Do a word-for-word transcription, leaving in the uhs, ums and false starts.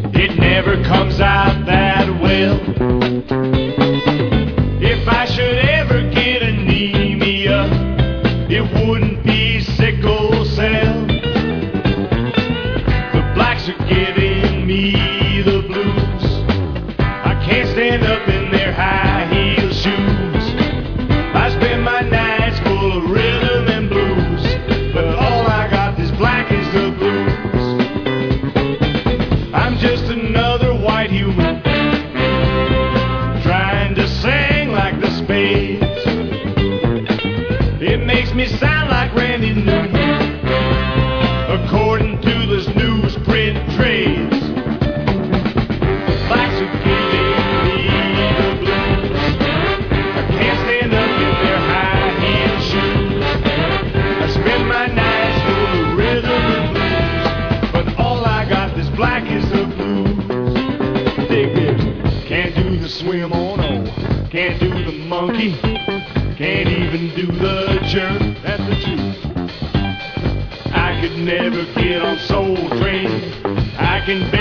it never comes out that well. If I should ever get anemia, it wouldn't be sickle cell. The blacks are giving me the blues. I can't stand up in their high heel shoes. I spend my nights full of rhythm and blues, but all I got this black is the blues. I'm just another white human trying to sing like the Spades. It makes me sound like Randy Newman according to the newsprint trades. Blacks are giving me the blues. I can't stand up in their high heel shoes. I spend my nights full of rhythm and blues, but all I got this black is the blues. Dig this. Can't do the swim on oh, can't do the monkey, can't even do the jerk. That's the truth. I could never get on Soul Train. I can